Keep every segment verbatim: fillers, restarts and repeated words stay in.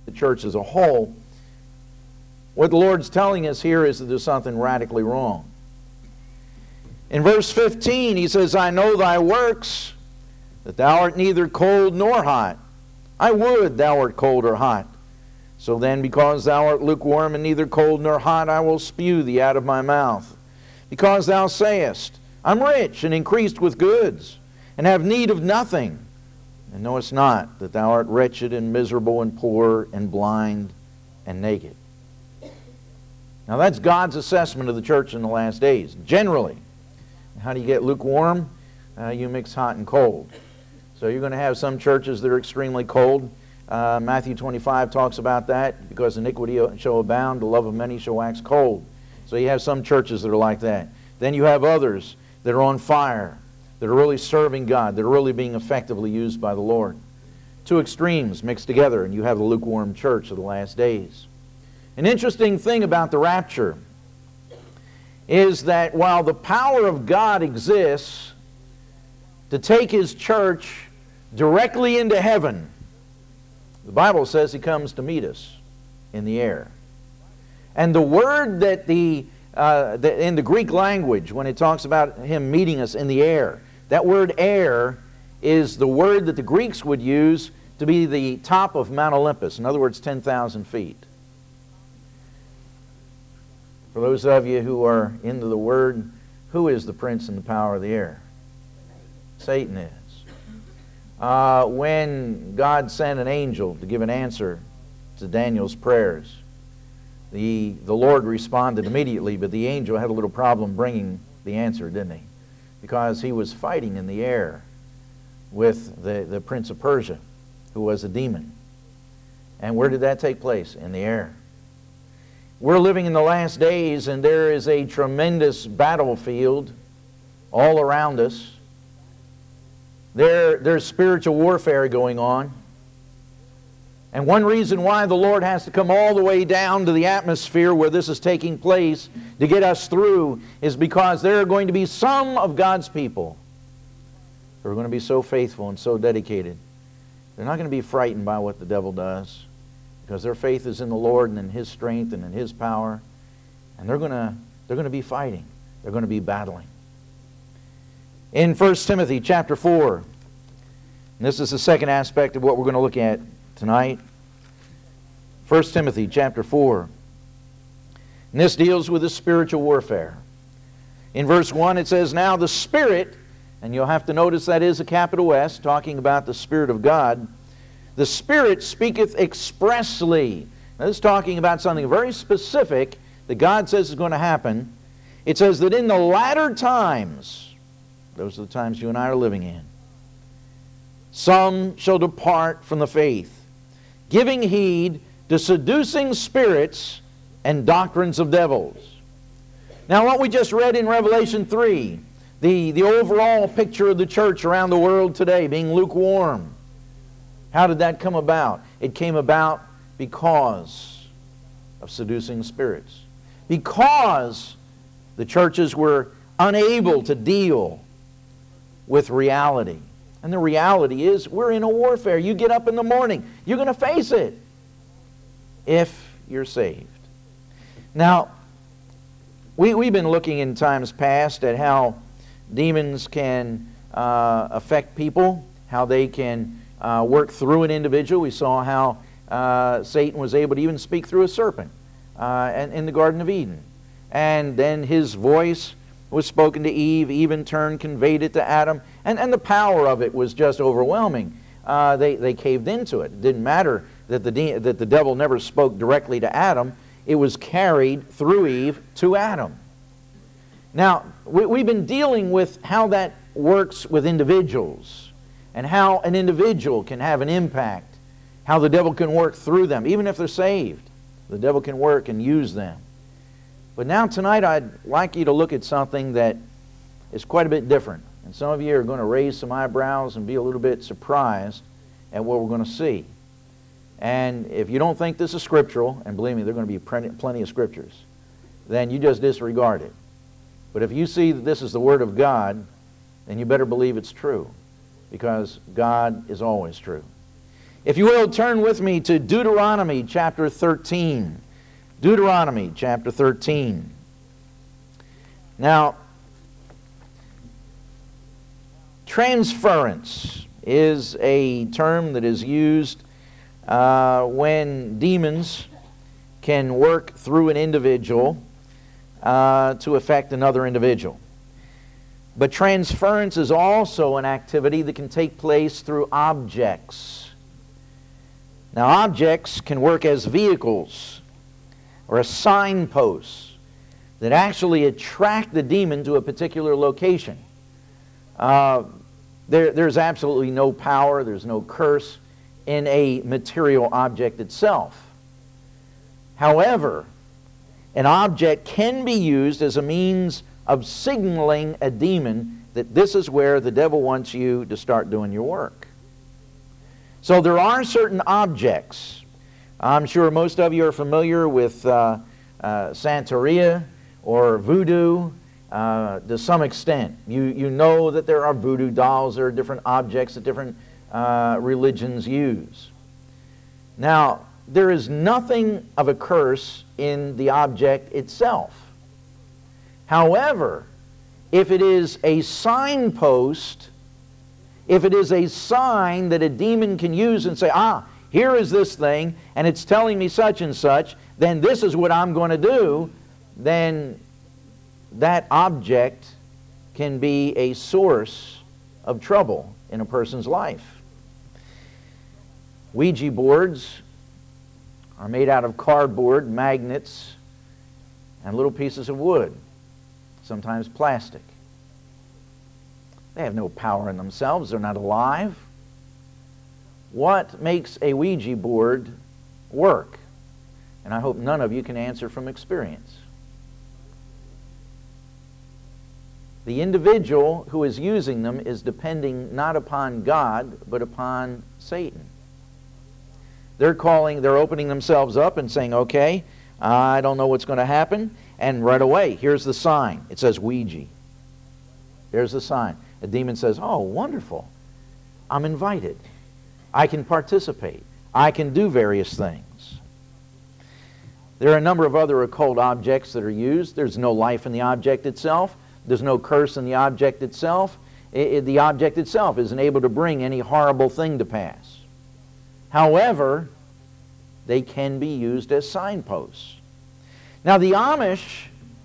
the church as a whole. What the Lord's telling us here is that there's something radically wrong. In verse fifteen, He says, I know thy works, that thou art neither cold nor hot. I would thou art cold or hot. So then, because thou art lukewarm and neither cold nor hot, I will spew thee out of my mouth. Because thou sayest, I'm rich and increased with goods, and have need of nothing, and knowest not that thou art wretched and miserable and poor and blind and naked. Now that's God's assessment of the church in the last days, generally. How do you get lukewarm? Uh, you mix hot and cold. So you're going to have some churches that are extremely cold. Uh, Matthew twenty-five talks about that. Because iniquity shall abound, the love of many shall wax cold. So you have some churches that are like that. Then you have others that are on fire, that are really serving God, that are really being effectively used by the Lord. Two extremes mixed together, and you have the lukewarm church of the last days. An interesting thing about the rapture is that while the power of God exists to take His church directly into heaven, the Bible says He comes to meet us in the air. And the word that the, uh, the in the Greek language, when it talks about Him meeting us in the air, that word air is the word that the Greeks would use to be the top of Mount Olympus. In other words, ten thousand feet. For those of you who are into the Word, who is the prince and the power of the air? Satan is. Uh, when God sent an angel to give an answer to Daniel's prayers, the, the Lord responded immediately, but the angel had a little problem bringing the answer, didn't he? Because he was fighting in the air with the, the prince of Persia, who was a demon. And where did that take place? In the air. We're living in the last days, and there is a tremendous battlefield all around us. There, there's spiritual warfare going on. And one reason why the Lord has to come all the way down to the atmosphere where this is taking place to get us through is because there are going to be some of God's people who are going to be so faithful and so dedicated. They're not going to be frightened by what the devil does, because their faith is in the Lord and in His strength and in His power. And they're going to, they're going to be fighting. They're going to be battling. In First Timothy chapter four, and this is the second aspect of what we're going to look at tonight. First Timothy chapter four. And this deals with the spiritual warfare. In verse one it says, Now the Spirit, and you'll have to notice that is a capital S, talking about the Spirit of God. The Spirit speaketh expressly. Now this is talking about something very specific that God says is going to happen. It says that in the latter times, those are the times you and I are living in, some shall depart from the faith, giving heed to seducing spirits and doctrines of devils. Now what we just read in Revelation three, the, the overall picture of the church around the world today being lukewarm, how did that come about? It came about because of seducing spirits. Because the churches were unable to deal with reality. And the reality is we're in a warfare. You get up in the morning, you're going to face it if you're saved. Now, we, we've been looking in times past at how demons can uh, affect people, how they can Uh, work through an individual. We saw how uh, Satan was able to even speak through a serpent uh, in, in the Garden of Eden. And then his voice was spoken to Eve, Eve in turn conveyed it to Adam, and, and the power of it was just overwhelming. Uh, they, they caved into it. It didn't matter that the, de that the devil never spoke directly to Adam. It was carried through Eve to Adam. Now, we, we've been dealing with how that works with individuals, and how an individual can have an impact, how the devil can work through them. Even if they're saved, the devil can work and use them. But now tonight I'd like you to look at something that is quite a bit different. And some of you are going to raise some eyebrows and be a little bit surprised at what we're going to see. And if you don't think this is scriptural, and believe me, there are going to be plenty of scriptures, then you just disregard it. But if you see that this is the Word of God, then you better believe it's true, because God is always true. If you will, turn with me to Deuteronomy chapter thirteen. Deuteronomy chapter thirteen. Now, transference is a term that is used uh, when demons can work through an individual uh, to affect another individual. But transference is also an activity that can take place through objects. Now, objects can work as vehicles or as signposts that actually attract the demon to a particular location. Uh, there, there's absolutely no power, there's no curse in a material object itself. However, an object can be used as a means of signaling a demon that this is where the devil wants you to start doing your work. So there are certain objects. I'm sure most of you are familiar with uh, uh, Santeria or voodoo uh, to some extent. You, you know that there are voodoo dolls, there are different objects that different uh, religions use. Now, there is nothing of a curse in the object itself. However, if it is a signpost, if it is a sign that a demon can use and say, ah, here is this thing, and it's telling me such and such, then this is what I'm going to do, then that object can be a source of trouble in a person's life. Ouija boards are made out of cardboard, magnets, and little pieces of wood, sometimes plastic. They have no power in themselves. They're not alive. What makes a Ouija board work? And I hope none of you can answer from experience. The individual who is using them is depending not upon God, but upon Satan. They're calling, they're opening themselves up and saying, okay, I don't know what's going to happen. And right away, here's the sign. It says Ouija. There's the sign. A demon says, oh, wonderful. I'm invited. I can participate. I can do various things. There are a number of other occult objects that are used. There's no life in the object itself. There's no curse in the object itself. It, it, the object itself isn't able to bring any horrible thing to pass. However, they can be used as signposts. Now, the Amish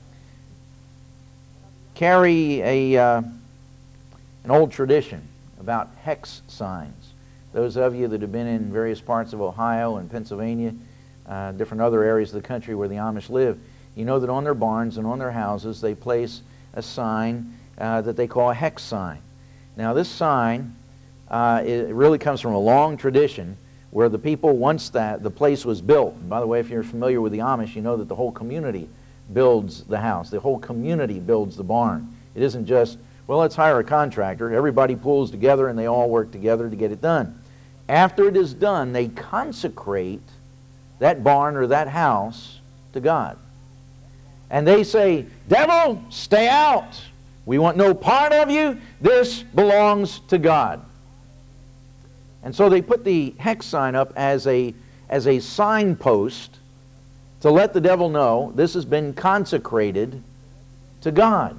carry a, uh, an old tradition about hex signs. Those of you that have been in various parts of Ohio and Pennsylvania, uh, different other areas of the country where the Amish live, you know that on their barns and on their houses they place a sign uh, that they call a hex sign. Now, this sign, uh, it really comes from a long tradition where the people, once that the place was built, and by the way, if you're familiar with the Amish, you know that the whole community builds the house. The whole community builds the barn. It isn't just, well, let's hire a contractor. Everybody pulls together and they all work together to get it done. After it is done, they consecrate that barn or that house to God. And they say, devil, stay out. We want no part of you. This belongs to God. And so they put the hex sign up as a, as a signpost to let the devil know this has been consecrated to God.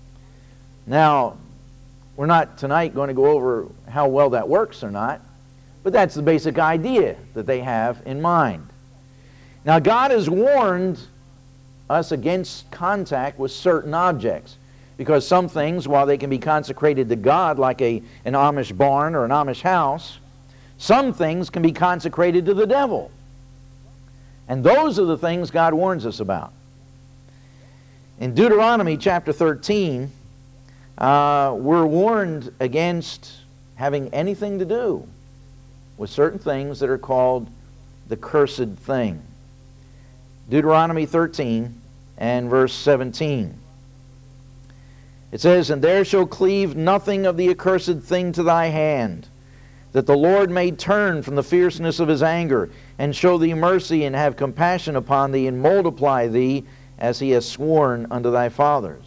Now, we're not tonight going to go over how well that works or not, but that's the basic idea that they have in mind. Now, God has warned us against contact with certain objects, because some things, while they can be consecrated to God, like a, an Amish barn or an Amish house, some things can be consecrated to the devil. And those are the things God warns us about. In Deuteronomy chapter thirteen, uh, we're warned against having anything to do with certain things that are called the cursed thing. Deuteronomy thirteen and verse seventeen. It says, and there shall cleave nothing of the accursed thing to thy hand, that the Lord may turn from the fierceness of his anger, and show thee mercy, and have compassion upon thee, and multiply thee, as he has sworn unto thy fathers.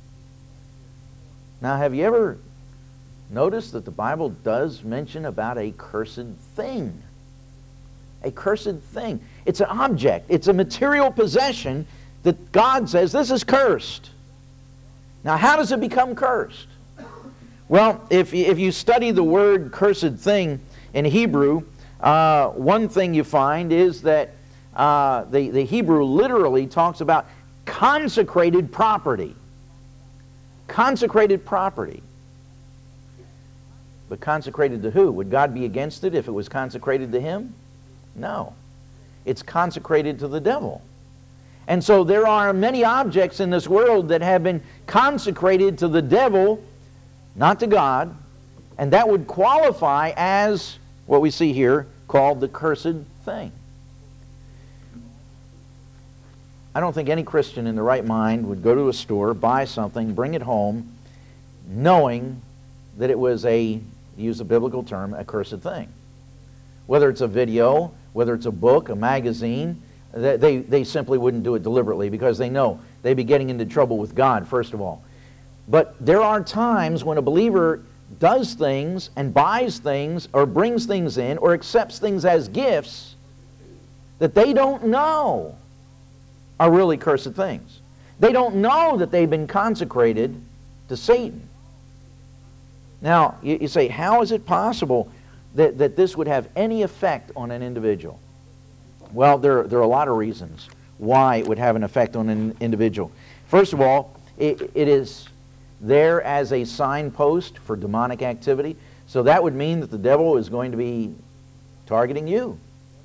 Now, have you ever noticed that the Bible does mention about a cursed thing? a cursed thing. It's an object. It's a material possession that God says, this is cursed. Now, how does it become cursed? Well, if, if you study the word cursed thing in Hebrew, uh, one thing you find is that uh, the, the Hebrew literally talks about consecrated property. Consecrated property. But consecrated to who? Would God be against it if it was consecrated to Him? No. It's consecrated to the devil. And so there are many objects in this world that have been consecrated to the devil, not to God, and that would qualify as what we see here called the cursed thing. I don't think any Christian in the right mind would go to a store, buy something, bring it home, knowing that it was a, use a biblical term, a cursed thing. Whether it's a video, whether it's a book, a magazine, they, they simply wouldn't do it deliberately because they know they'd be getting into trouble with God, first of all. But there are times when a believer does things and buys things or brings things in or accepts things as gifts that they don't know are really cursed things. They don't know that they've been consecrated to Satan. Now, you, you say, how is it possible that, that this would have any effect on an individual? Well, there, there are a lot of reasons why it would have an effect on an individual. First of all, it, it is there as a signpost for demonic activity. So that would mean that the devil is going to be targeting you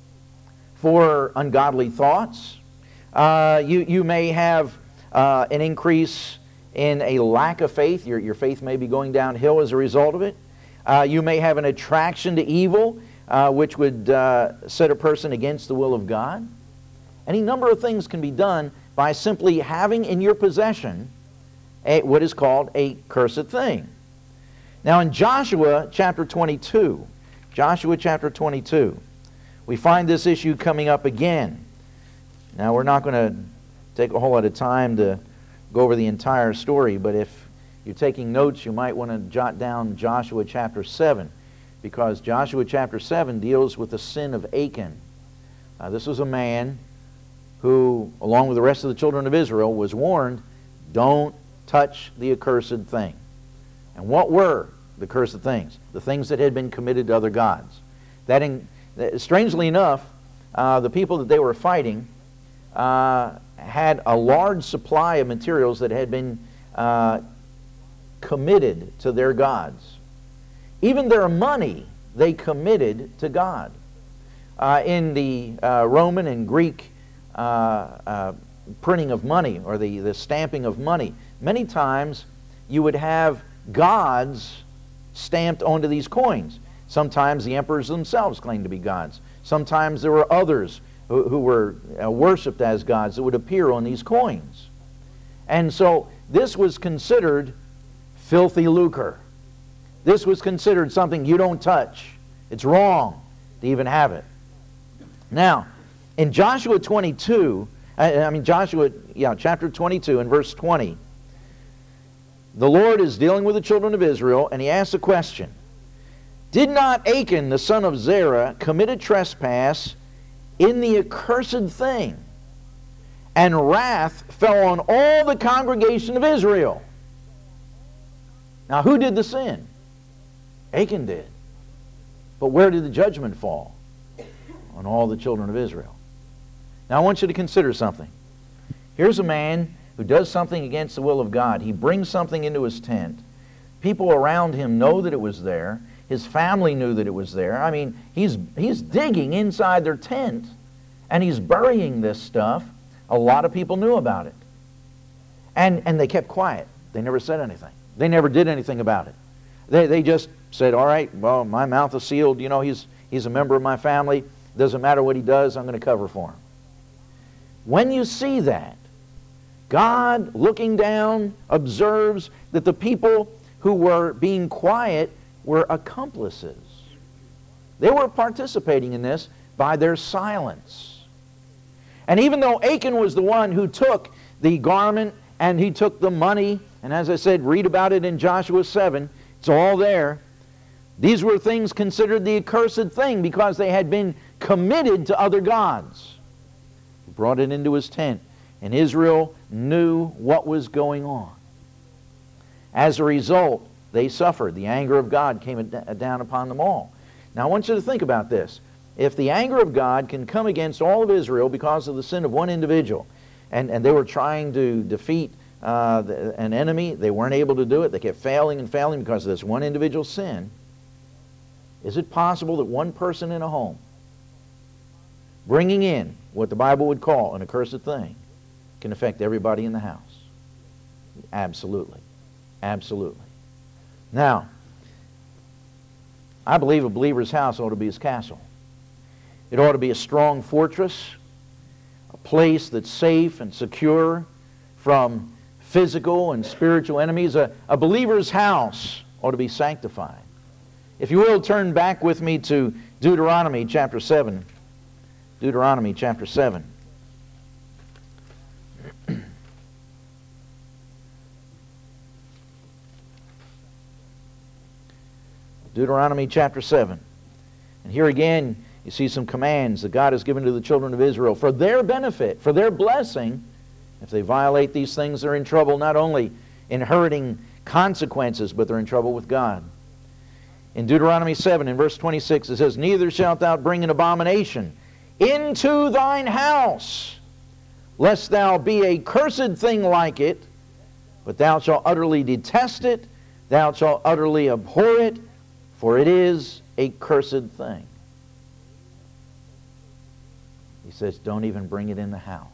for ungodly thoughts. Uh, you, you may have uh, an increase in a lack of faith. Your, your faith may be going downhill as a result of it. Uh, you may have an attraction to evil, uh, which would uh, set a person against the will of God. Any number of things can be done by simply having in your possession a, what is called a cursed thing. Now in Joshua chapter twenty-two, Joshua chapter twenty-two, we find this issue coming up again. Now we're not going to take a whole lot of time to go over the entire story, but if you're taking notes, you might want to jot down Joshua chapter seven, because Joshua chapter seven deals with the sin of Achan. Uh, this was a man who, along with the rest of the children of Israel, was warned, don't touch the accursed thing. And what were the cursed things? The things that had been committed to other gods. That, in, strangely enough, uh, the people that they were fighting uh, had a large supply of materials that had been uh, committed to their gods. Even their money they committed to God. Uh, in the uh, Roman and Greek uh, uh, printing of money, or the, the stamping of money, many times you would have gods stamped onto these coins. Sometimes the emperors themselves claimed to be gods. Sometimes there were others who, who were uh, worshipped as gods that would appear on these coins. And so this was considered filthy lucre. This was considered something you don't touch. It's wrong to even have it. Now, in Joshua twenty-two, I, I mean Joshua, yeah, chapter twenty-two and verse twenty, the Lord is dealing with the children of Israel, and He asks a question. Did not Achan, the son of Zerah, commit a trespass in the accursed thing, and wrath fell on all the congregation of Israel? Now, who did the sin? Achan did. But where did the judgment fall? On all the children of Israel. Now I want you to consider something. Here's a man who does something against the will of God. He brings something into his tent. People around him know that it was there. His family knew that it was there. I mean, he's, he's digging inside their tent, and he's burying this stuff. A lot of people knew about it. And, and they kept quiet. They never said anything. They never did anything about it. They, they just said, all right, well, my mouth is sealed. You know, he's, he's a member of my family. Doesn't matter what he does, I'm going to cover for him. When you see that, God, looking down, observes that the people who were being quiet were accomplices. They were participating in this by their silence. And even though Achan was the one who took the garment and he took the money, and as I said, read about it in Joshua seven, it's all there, These were things considered the accursed thing because they had been committed to other gods. He brought it into his tent, and Israel knew what was going on. As a result, they suffered. The anger of God came down upon them all. Now I want you to think about this. If the anger of God can come against all of Israel because of the sin of one individual, and, and they were trying to defeat uh, the, an enemy, they weren't able to do it, they kept failing and failing because of this one individual sin, is it possible that one person in a home, bringing in what the Bible would call an accursed thing, can affect everybody in the house? Absolutely. Absolutely. Now, I believe a believer's house ought to be his castle. It ought to be a strong fortress, a place that's safe and secure from physical and spiritual enemies. A, a believer's house ought to be sanctified. If you will, turn back with me to Deuteronomy chapter seven. Deuteronomy chapter seven. Deuteronomy chapter seven. And here again, you see some commands that God has given to the children of Israel for their benefit, for their blessing. If they violate these things, they're in trouble, not only inheriting consequences, but they're in trouble with God. In Deuteronomy seven, in verse twenty-six, it says, "Neither shalt thou bring an abomination into thine house, lest thou be a cursed thing like it, but thou shalt utterly detest it, thou shalt utterly abhor it, for it is a cursed thing." He says, don't even bring it in the house.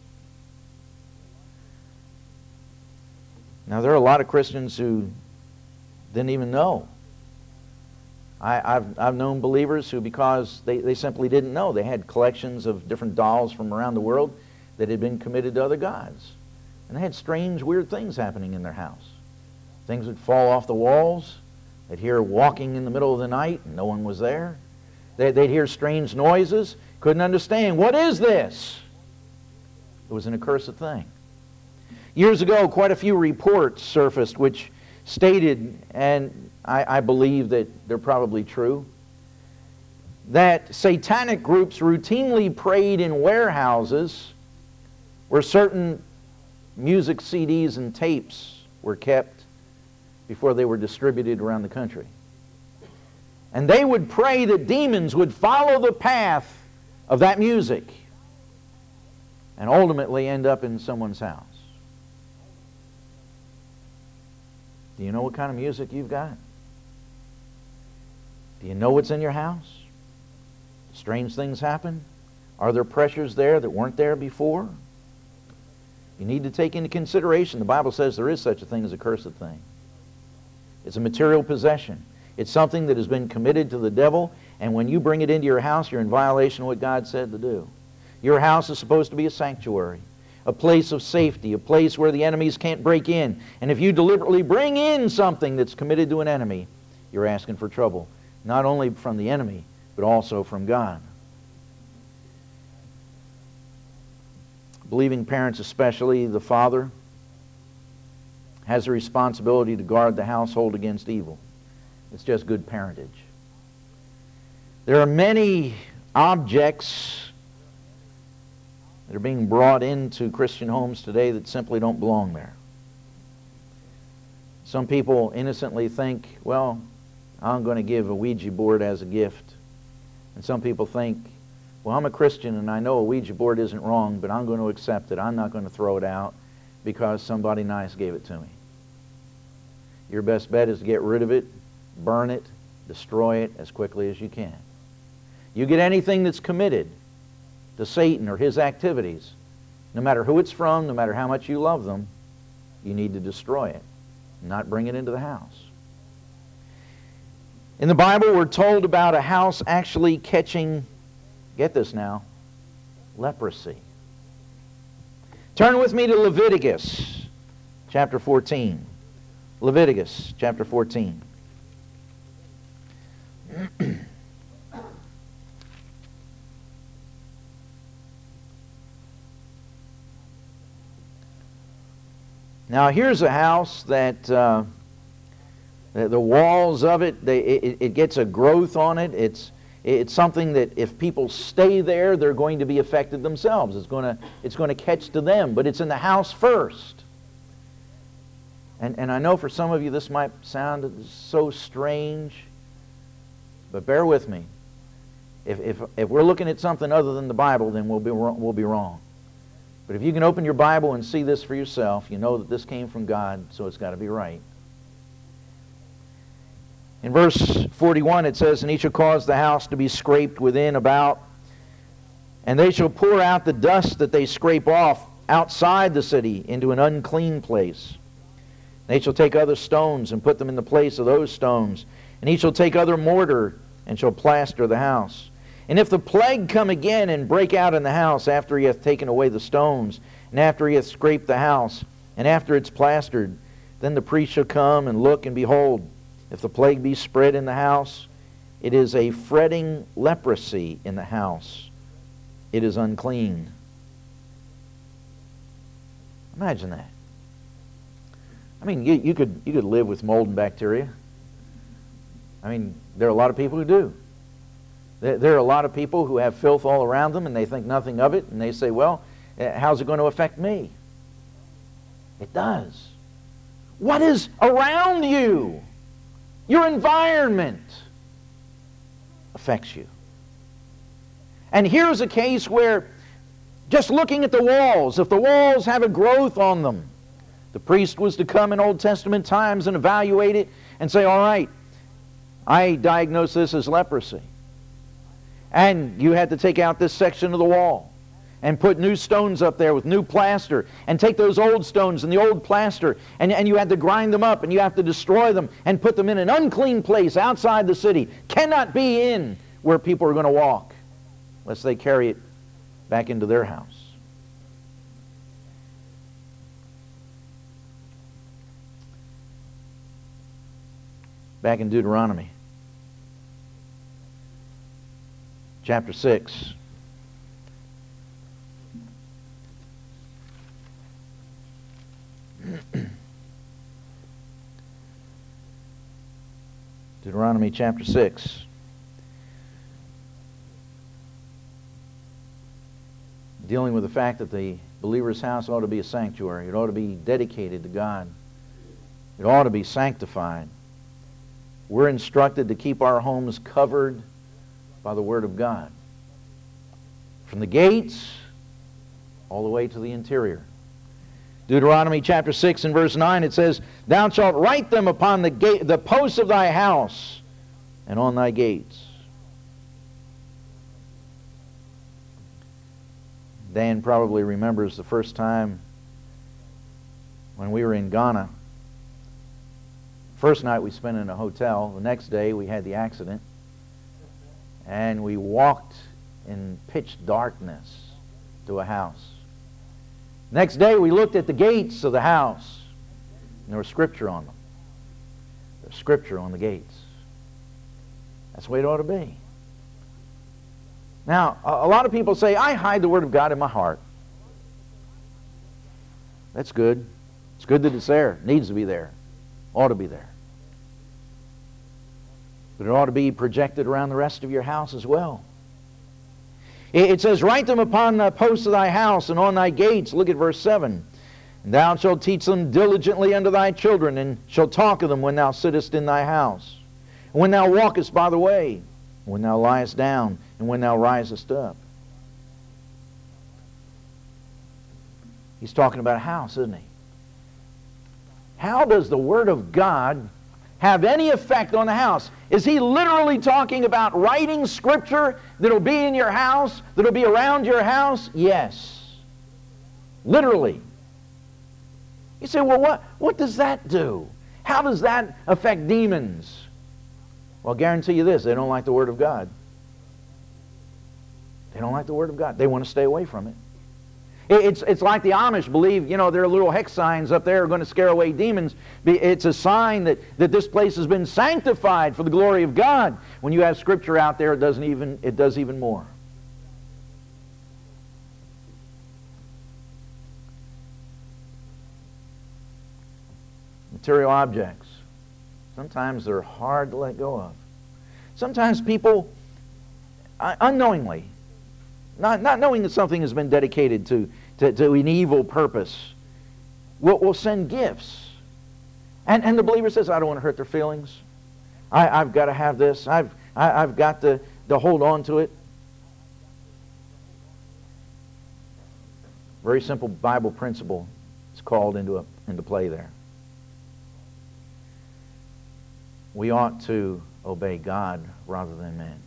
Now, there are a lot of Christians who didn't even know. I, I've, I've known believers who, because they, they simply didn't know, they had collections of different dolls from around the world that had been committed to other gods. And they had strange, weird things happening in their house. Things would fall off the walls. They'd hear walking in the middle of the night, and no one was there. They'd, they'd hear strange noises, couldn't understand. What is this? It was an accursed thing. Years ago, quite a few reports surfaced which stated, and I, I believe that they're probably true, that satanic groups routinely prayed in warehouses where certain music C Ds and tapes were kept before they were distributed around the country. And they would pray that demons would follow the path of that music and ultimately end up in someone's house. Do you know what kind of music you've got? Do you know what's in your house? Strange things happen? Are there pressures there that weren't there before? You need to take into consideration, the Bible says there is such a thing as a cursed thing. It's a material possession. It's something that has been committed to the devil, and when you bring it into your house, you're in violation of what God said to do. Your house is supposed to be a sanctuary, a place of safety, a place where the enemies can't break in. And if you deliberately bring in something that's committed to an enemy, you're asking for trouble, not only from the enemy, but also from God. Believing parents, especially the father, has a responsibility to guard the household against evil. It's just good parentage. There are many objects that are being brought into Christian homes today that simply don't belong there. Some people innocently think, well, I'm going to give a Ouija board as a gift. And some people think, well, I'm a Christian and I know a Ouija board isn't wrong, but I'm going to accept it. I'm not going to throw it out because somebody nice gave it to me. Your best bet is to get rid of it, burn it, destroy it as quickly as you can. You get anything that's committed to Satan or his activities, no matter who it's from, no matter how much you love them, you need to destroy it, not bring it into the house. In the Bible, we're told about a house actually catching, get this now, leprosy. Turn with me to Leviticus chapter fourteen. Leviticus chapter fourteen. Now here's a house that uh, The, the walls of it, they, it, it gets a growth on it. It's, it's something that if people stay there, they're going to be affected themselves. It's going to, it's going to catch to them. But it's in the house first. And, and I know for some of you this might sound so strange, but bear with me. If, if, if we're looking at something other than the Bible, then we'll be, we'll be wrong. But if you can open your Bible and see this for yourself, you know that this came from God, so it's got to be right. In verse forty-one it says, "And he shall cause the house to be scraped within about, and they shall pour out the dust that they scrape off outside the city into an unclean place. They shall take other stones and put them in the place of those stones. And he shall take other mortar and shall plaster the house. And if the plague come again and break out in the house after he hath taken away the stones, and after he hath scraped the house, and after it's plastered, then the priest shall come and look, and behold, if the plague be spread in the house, it is a fretting leprosy in the house. It is unclean." Imagine that. I mean, you, you could you could live with mold and bacteria. I mean, there are a lot of people who do. There, there are a lot of people who have filth all around them, and they think nothing of it, and they say, well, how's it going to affect me? It does. What is around you? Your environment affects you. And here's a case where just looking at the walls, if the walls have a growth on them, the priest was to come in Old Testament times and evaluate it and say, all right, I diagnose this as leprosy. And you had to take out this section of the wall and put new stones up there with new plaster, and take those old stones and the old plaster, and, and you had to grind them up, and you have to destroy them and put them in an unclean place outside the city. Cannot be in where people are going to walk lest they carry it back into their house. Back in Deuteronomy chapter six. Deuteronomy chapter six. Dealing with the fact that the believer's house ought to be a sanctuary. It ought to be dedicated to God. It ought to be sanctified. We're instructed to keep our homes covered by the Word of God. From the gates all the way to the interior. Deuteronomy chapter six and verse nine, it says, "Thou shalt write them upon the gate, the posts of thy house, and on thy gates." Dan probably remembers the first time when we were in Ghana. First night we spent in a hotel. The next day we had the accident. And we walked in pitch darkness to a house. Next day we looked at the gates of the house, and there was scripture on them. There's scripture on the gates. That's the way it ought to be. Now, a, a lot of people say, I hide the Word of God in my heart. That's good. It's good that it's there. It needs to be there. Ought to be there. But it ought to be projected around the rest of your house as well. It says, "Write them upon the posts of thy house and on thy gates." Look at verse seven. "And thou shalt teach them diligently unto thy children, and shalt talk of them when thou sittest in thy house, and when thou walkest by the way, and when thou liest down, and when thou risest up." He's talking about a house, isn't he? How does the Word of God have any effect on the house? Is he literally talking about writing scripture that'll be in your house, that'll be around your house? Yes. Literally. You say, well, what, what does that do? How does that affect demons? Well, I'll guarantee you this, they don't like the Word of God. They don't like the Word of God. They want to stay away from it. It's, it's like the Amish believe, you know, there are little hex signs up there are going to scare away demons. It's a sign that, that this place has been sanctified for the glory of God. When you have Scripture out there, it doesn't even, it does even more. Material objects. Sometimes they're hard to let go of. Sometimes people, uh, unknowingly, not, not knowing that something has been dedicated to, to, to an evil purpose, will, will send gifts. And, and the believer says, I don't want to hurt their feelings. I, I've got to have this. I've, I, I've got to, to hold on to it. Very simple Bible principle is called into, a, into play there. We ought to obey God rather than men.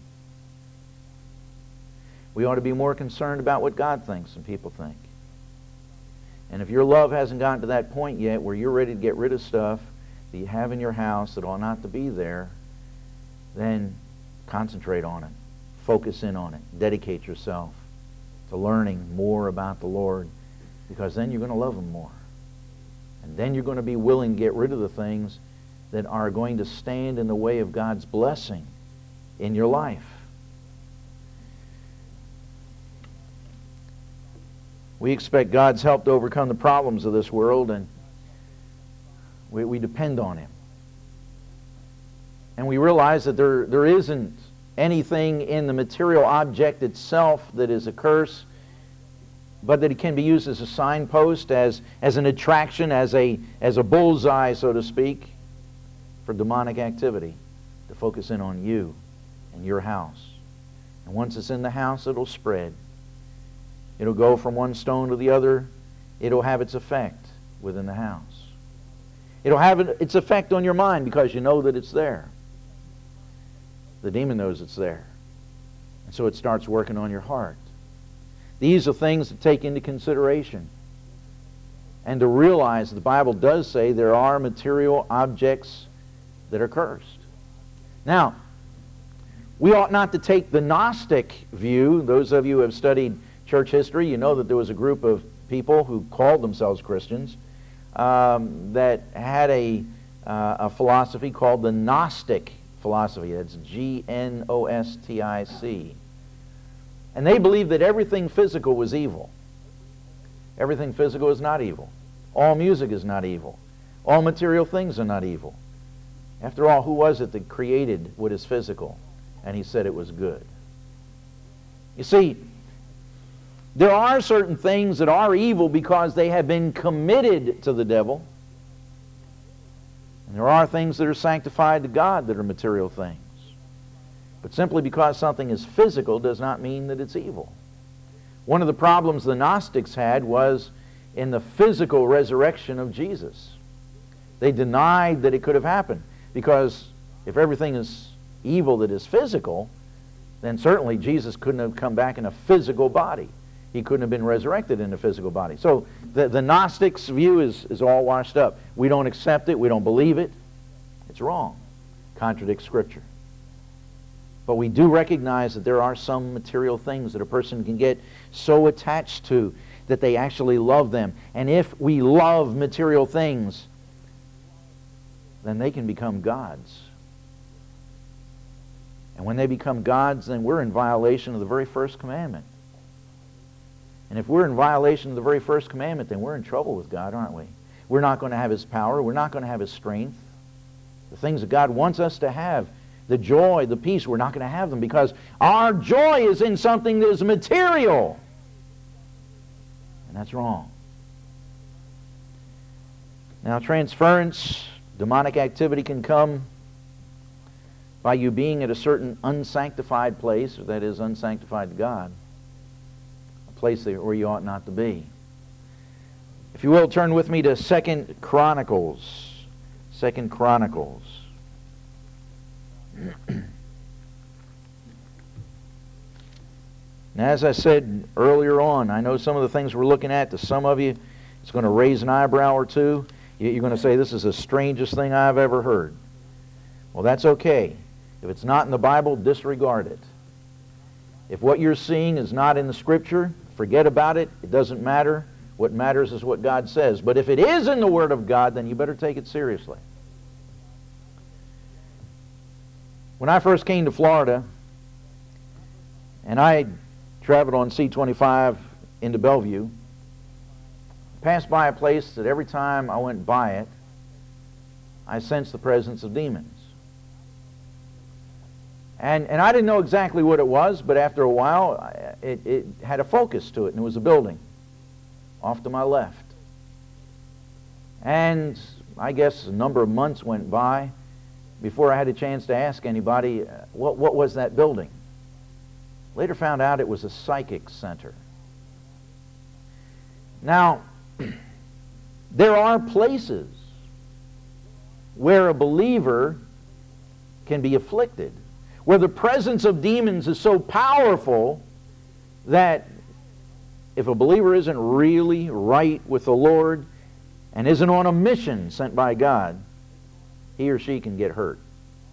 We ought to be more concerned about what God thinks than people think. And if your love hasn't gotten to that point yet where you're ready to get rid of stuff that you have in your house that ought not to be there, then concentrate on it. Focus in on it. Dedicate yourself to learning more about the Lord, because then you're going to love Him more. And then you're going to be willing to get rid of the things that are going to stand in the way of God's blessing in your life. We expect God's help to overcome the problems of this world, and we, we depend on Him. And we realize that there, there isn't anything in the material object itself that is a curse, but that it can be used as a signpost, as, as an attraction, as a, as a bullseye, so to speak, for demonic activity, to focus in on you and your house. And once it's in the house, it'll spread. It'll go from one stone to the other. It'll have its effect within the house. It'll have its effect on your mind because you know that it's there. The demon knows it's there. And so it starts working on your heart. These are things to take into consideration. And to realize the Bible does say there are material objects that are cursed. Now, we ought not to take the Gnostic view. Those of you who have studied church history, you know that there was a group of people who called themselves Christians um, that had a, uh, a philosophy called the Gnostic philosophy. That's G N O S T I C. And they believed that everything physical was evil. Everything physical is not evil. All music is not evil. All material things are not evil. After all, who was it that created what is physical? And He said it was good. You see, there are certain things that are evil because they have been committed to the devil. And there are things that are sanctified to God that are material things. But simply because something is physical does not mean that it's evil. One of the problems the Gnostics had was in the physical resurrection of Jesus. They denied that it could have happened, because if everything is evil that is physical, then certainly Jesus couldn't have come back in a physical body. He couldn't have been resurrected in a physical body. So the, the Gnostics' view is, is all washed up. We don't accept it. We don't believe it. It's wrong. Contradicts Scripture. But we do recognize that there are some material things that a person can get so attached to that they actually love them. And if we love material things, then they can become gods. And when they become gods, then we're in violation of the very first commandment. And if we're in violation of the very first commandment, then we're in trouble with God, aren't we? We're not going to have His power. We're not going to have His strength. The things that God wants us to have, the joy, the peace, we're not going to have them because our joy is in something that is material. And that's wrong. Now, transference, demonic activity can come by you being at a certain unsanctified place, or that is unsanctified to God, a place where you ought not to be. If you will, turn with me to Second Chronicles. Second Chronicles. Now, as I said earlier on, I know some of the things we're looking at, to some of you, it's going to raise an eyebrow or two. You're going to say, this is the strangest thing I've ever heard. Well, that's okay. If it's not in the Bible, disregard it. If what you're seeing is not in the Scripture, forget about it. It doesn't matter. What matters is what God says. But if it is in the Word of God, then you better take it seriously. When I first came to Florida, and I traveled on C twenty-five into Bellevue, passed by a place that every time I went by it, I sensed the presence of demons. And, and I didn't know exactly what it was, but after a while, it, it had a focus to it, and it was a building off to my left. And I guess a number of months went by before I had a chance to ask anybody, uh, what, what was that building? Later found out it was a psychic center. Now, there are places where a believer can be afflicted, where the presence of demons is so powerful that if a believer isn't really right with the Lord and isn't on a mission sent by God, he or she can get hurt.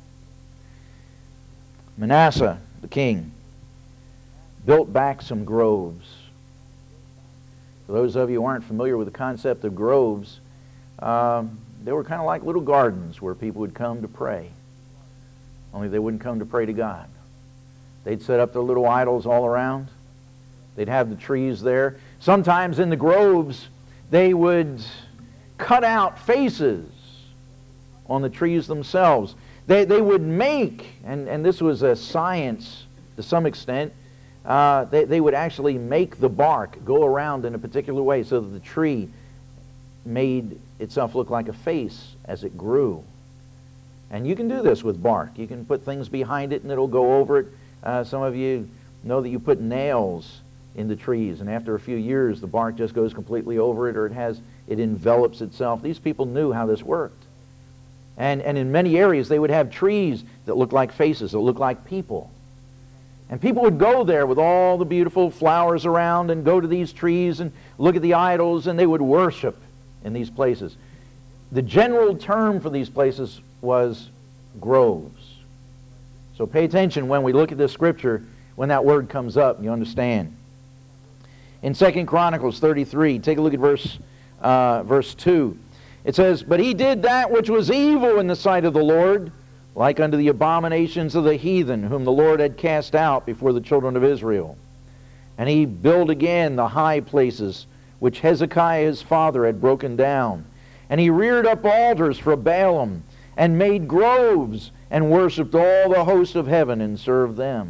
Manasseh, the king, built back some groves. For those of you who aren't familiar with the concept of groves, um, they were kind of like little gardens where people would come to pray. Only they wouldn't come to pray to God. They'd set up their little idols all around. They'd have the trees there. Sometimes in the groves, they would cut out faces on the trees themselves. They, they would make, and, and this was a science to some extent, uh, they, they would actually make the bark go around in a particular way so that the tree made itself look like a face as it grew. And you can do this with bark. You can put things behind it and it'll go over it. Uh, some of you know that you put nails in the trees, and after a few years the bark just goes completely over it, or it has it envelops itself. These people knew how this worked. And, and in many areas they would have trees that looked like faces, that looked like people. And people would go there with all the beautiful flowers around and go to these trees and look at the idols, and they would worship in these places. The general term for these places was groves. So pay attention when we look at this scripture, when that word comes up, you understand. In Second Chronicles thirty-three, take a look at verse, uh, verse two. It says, "But he did that which was evil in the sight of the Lord, like unto the abominations of the heathen, whom the Lord had cast out before the children of Israel. And he built again the high places, which Hezekiah his father had broken down. And he reared up altars for Baalim, and made groves, and worshipped all the host of heaven, and served them."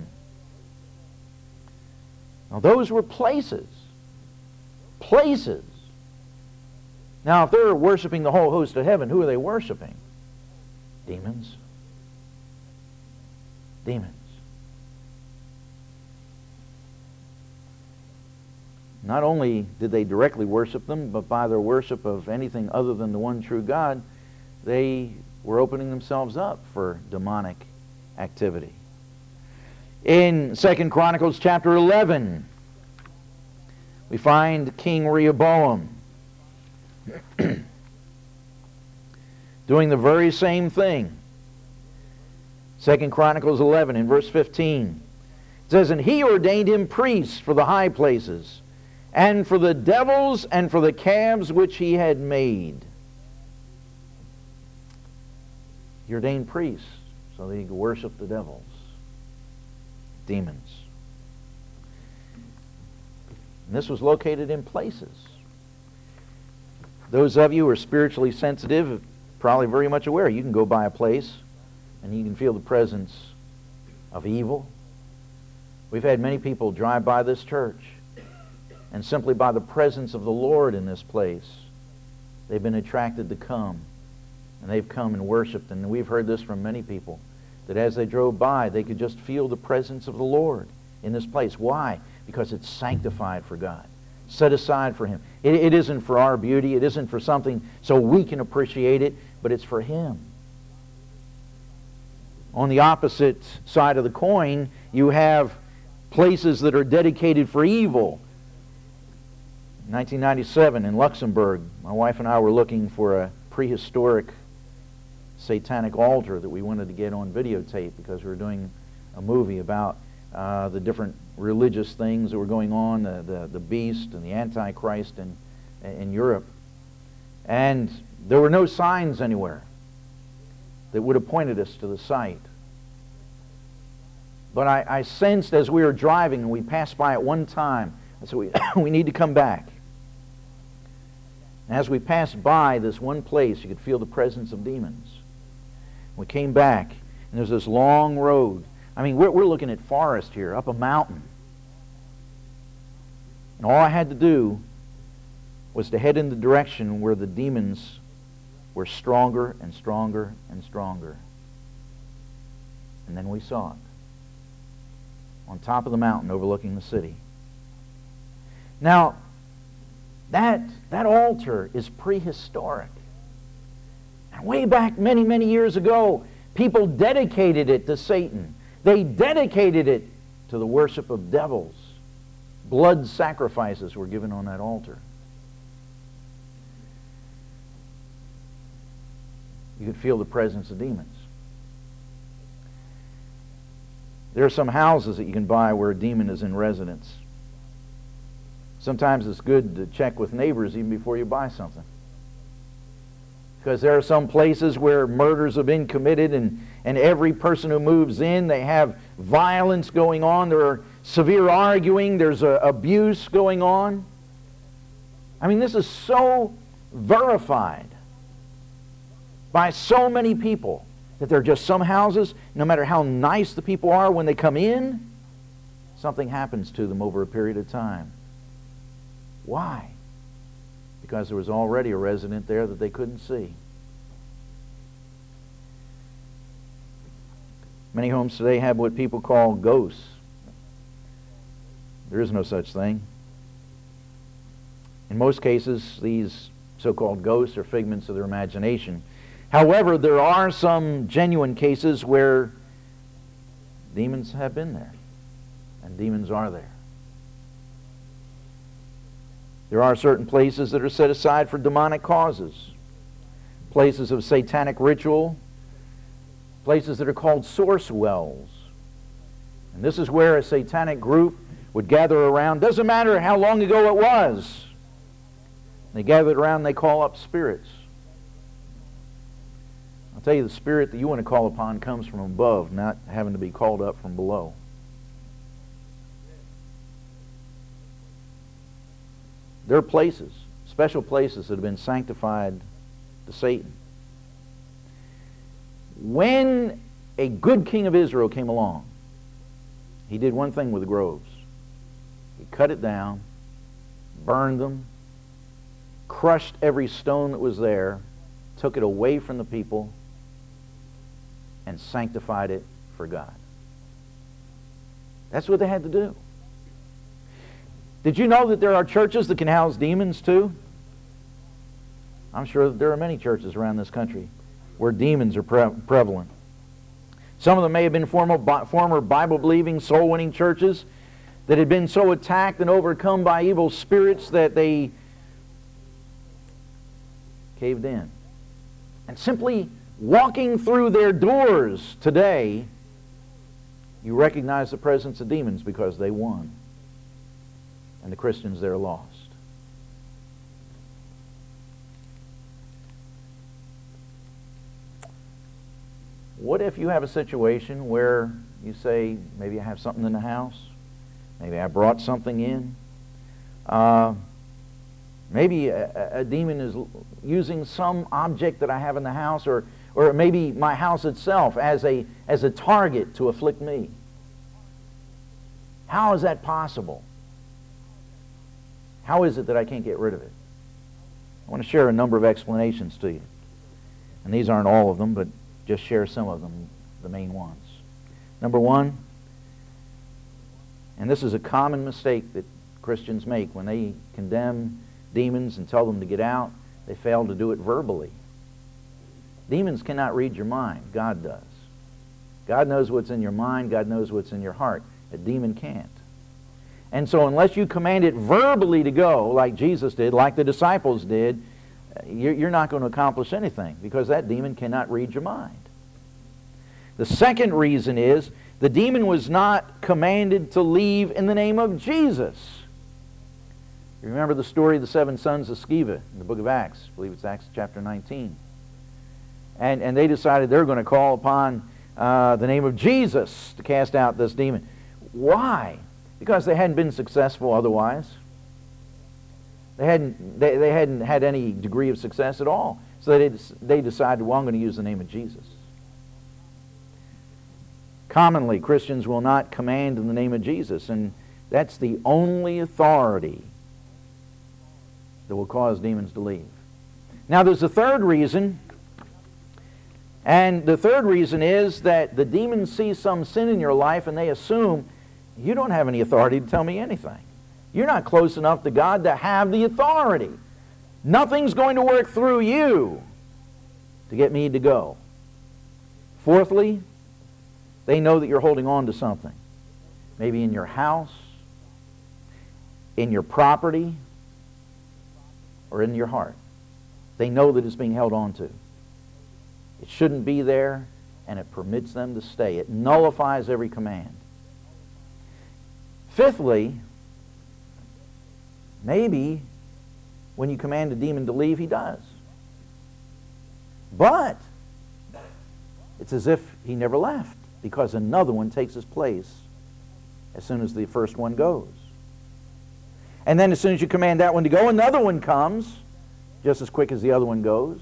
Now those were places. Places. Now if they're worshiping the whole host of heaven, who are they worshiping? Demons. Demons. Not only did they directly worship them, but by their worship of anything other than the one true God, they were opening themselves up for demonic activity. In Second Chronicles chapter eleven, we find King Rehoboam doing the very same thing. Second Chronicles eleven in verse fifteen. It says, "And he ordained him priests for the high places, and for the devils, and for the calves which he had made." He ordained priests so that he could worship the devils, demons. And this was located in places. Those of you who are spiritually sensitive are probably very much aware. You can go by a place and you can feel the presence of evil. We've had many people drive by this church, and simply by the presence of the Lord in this place, they've been attracted to come. And they've come and worshiped. And we've heard this from many people, that as they drove by, they could just feel the presence of the Lord in this place. Why? Because it's sanctified for God, set aside for Him. It, it isn't for our beauty. It isn't for something so we can appreciate it, but it's for Him. On the opposite side of the coin, you have places that are dedicated for evil. In nineteen ninety-seven in Luxembourg, my wife and I were looking for a prehistoric satanic altar that we wanted to get on videotape because we were doing a movie about uh, the different religious things that were going on, the, the, the beast and the Antichrist in, in Europe. And there were no signs anywhere that would have pointed us to the site. But I, I sensed as we were driving, and we passed by it one time, I said, we, we need to come back. And as we passed by this one place, you could feel the presence of demons. We came back, and there's this long road. I mean, we're, we're looking at forest here, up a mountain. And all I had to do was to head in the direction where the demons were stronger and stronger and stronger. And then we saw it. On top of the mountain overlooking the city. Now, that, that altar is prehistoric. And way back many, many years ago, people dedicated it to Satan. They dedicated it to the worship of devils. Blood sacrifices were given on that altar. You could feel the presence of demons. There are some houses that you can buy where a demon is in residence. Sometimes it's good to check with neighbors even before you buy something. Because there are some places where murders have been committed, and, and every person who moves in, they have violence going on. There are severe arguing. There's a, abuse going on. I mean, this is so verified by so many people that there are just some houses, no matter how nice the people are when they come in, something happens to them over a period of time. Why? Because there was already a resident there that they couldn't see. Many homes today have what people call ghosts. There is no such thing. In most cases, these so-called ghosts are figments of their imagination. However, there are some genuine cases where demons have been there, and demons are there. There are certain places that are set aside for demonic causes, places of satanic ritual, places that are called source wells. And this is where a satanic group would gather around. Doesn't matter how long ago it was. They gathered around and they call up spirits. I'll tell you, the spirit that you want to call upon comes from above, not having to be called up from below. There are places, special places that have been sanctified to Satan. When a good king of Israel came along, he did one thing with the groves. He cut it down, burned them, crushed every stone that was there, took it away from the people, and sanctified it for God. That's what they had to do. Did you know that there are churches that can house demons too? I'm sure that there are many churches around this country where demons are pre prevalent. Some of them may have been former, former Bible-believing, soul-winning churches that had been so attacked and overcome by evil spirits that they caved in. And simply walking through their doors today, you recognize the presence of demons because they won. And the Christians there lost. What if you have a situation where you say, maybe I have something in the house, maybe I brought something in, uh, maybe a, a demon is using some object that I have in the house, or or maybe my house itself as a as a target to afflict me. How is that possible? How is it that I can't get rid of it? I want to share a number of explanations to you. And these aren't all of them, but just share some of them, the main ones. Number one, and this is a common mistake that Christians make when they condemn demons and tell them to get out, they fail to do it verbally. Demons cannot read your mind. God does. God knows what's in your mind. God knows what's in your heart. A demon can't. And so unless you command it verbally to go, like Jesus did, like the disciples did, you're not going to accomplish anything, because that demon cannot read your mind. The second reason is the demon was not commanded to leave in the name of Jesus. You remember the story of the seven sons of Sceva in the book of Acts. I believe it's Acts chapter nineteen. And, and they decided they're going to call upon uh, the name of Jesus to cast out this demon. Why? Because they hadn't been successful otherwise. They hadn't, they, they hadn't had any degree of success at all. So they, they decided, well, I'm going to use the name of Jesus. Commonly, Christians will not command in the name of Jesus, and that's the only authority that will cause demons to leave. Now, there's a third reason, and the third reason is that the demons see some sin in your life and they assume you don't have any authority to tell me anything. You're not close enough to God to have the authority. Nothing's going to work through you to get me to go. Fourthly, they know that you're holding on to something. Maybe in your house, in your property, or in your heart. They know that it's being held on to. It shouldn't be there, and it permits them to stay. It nullifies every command. Fifthly, maybe when you command a demon to leave, he does. But it's as if he never left, because another one takes his place as soon as the first one goes. And then as soon as you command that one to go, another one comes just as quick as the other one goes.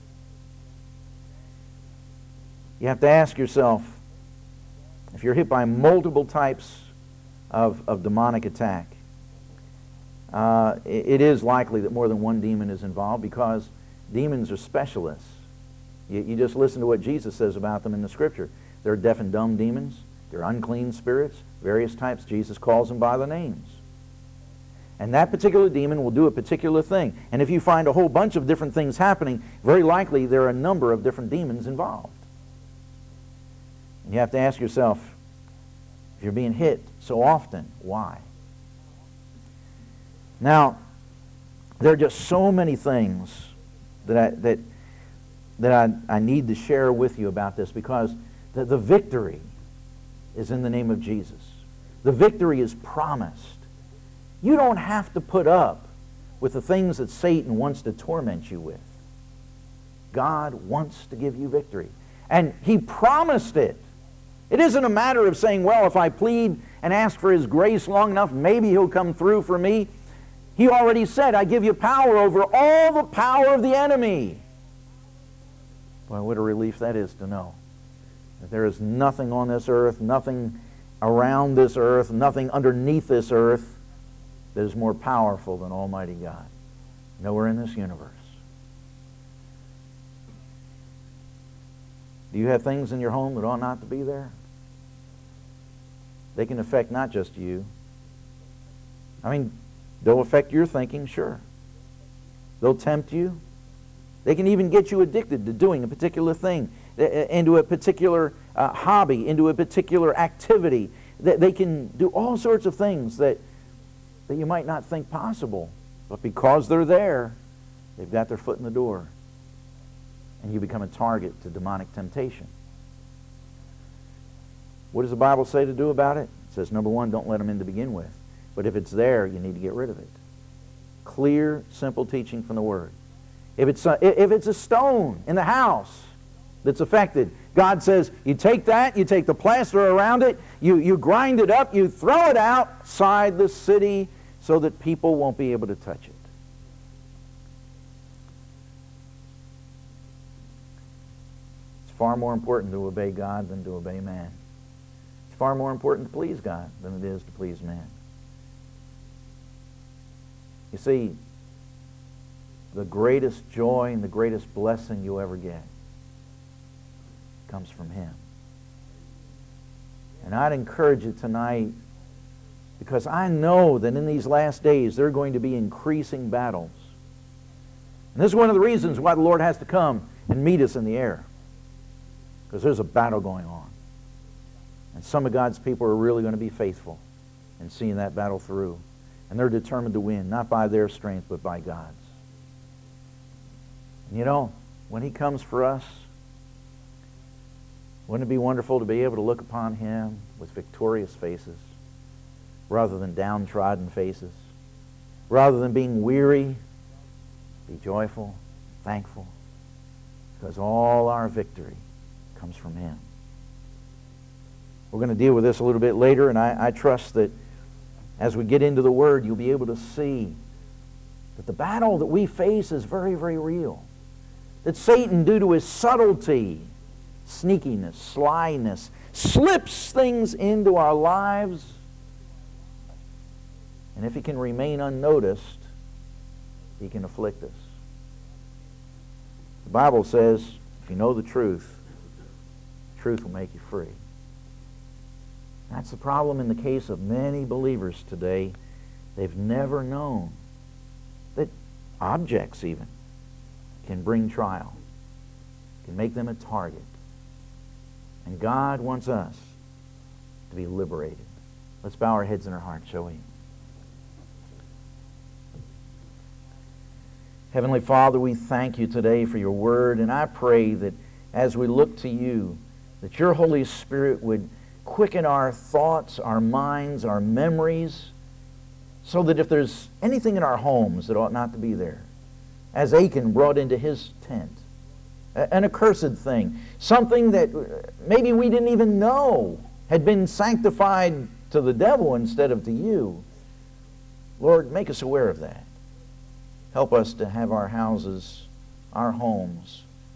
You have to ask yourself, if you're hit by multiple types of, of demonic attack, uh, it, it is likely that more than one demon is involved, because demons are specialists. You, you just listen to what Jesus says about them in the Scripture. They're deaf and dumb demons. They're unclean spirits. Various types. Jesus calls them by the names. And that particular demon will do a particular thing. And if you find a whole bunch of different things happening, very likely there are a number of different demons involved. And you have to ask yourself, if you're being hit so often, why? Now, there are just so many things that I, that, that I, I need to share with you about this, because the, the victory is in the name of Jesus. The victory is promised. You don't have to put up with the things that Satan wants to torment you with. God wants to give you victory. And He promised it. It isn't a matter of saying, well, if I plead and ask for His grace long enough, maybe He'll come through for me. He already said, I give you power over all the power of the enemy. Boy, what a relief that is to know that there is nothing on this earth, nothing around this earth, nothing underneath this earth that is more powerful than Almighty God. Nowhere in this universe. Do you have things in your home that ought not to be there? They can affect not just you. I mean, they'll affect your thinking, sure. They'll tempt you. They can even get you addicted to doing a particular thing, into a particular uh, hobby, into a particular activity. They can do all sorts of things that that you might not think possible. But because they're there, they've got their foot in the door. And you become a target to demonic temptation. What does the Bible say to do about it? It says, number one, don't let them in to begin with. But if it's there, you need to get rid of it. Clear, simple teaching from the Word. If it's a, if it's a stone in the house that's affected, God says, you take that, you take the plaster around it, you, you grind it up, you throw it outside the city so that people won't be able to touch it. It's far more important to obey God than to obey man. It's far more important to please God than it is to please man. You see, the greatest joy and the greatest blessing you'll ever get comes from Him. And I'd encourage you tonight, because I know that in these last days there are going to be increasing battles. And this is one of the reasons why the Lord has to come and meet us in the air. Because there's a battle going on. And some of God's people are really going to be faithful in seeing that battle through. And they're determined to win, not by their strength, but by God's. And you know, when He comes for us, wouldn't it be wonderful to be able to look upon Him with victorious faces rather than downtrodden faces? Rather than being weary, be joyful, thankful, because all our victory comes from Him. We're going to deal with this a little bit later, and I, I trust that as we get into the Word, you'll be able to see that the battle that we face is very, very real. That Satan, due to his subtlety, sneakiness, slyness, slips things into our lives, and if he can remain unnoticed, he can afflict us. The Bible says, if you know the truth, the truth will make you free. That's the problem in the case of many believers today. They've never known that objects even can bring trial, can make them a target. And God wants us to be liberated. Let's bow our heads and our hearts, shall we? Heavenly Father, we thank you today for your word, and I pray that as we look to you, that your Holy Spirit would quicken our thoughts, our minds, our memories, so that if there's anything in our homes that ought not to be there, as Achan brought into his tent, an accursed thing, something that maybe we didn't even know had been sanctified to the devil instead of to you, Lord, make us aware of that. Help us to have our houses, our homes,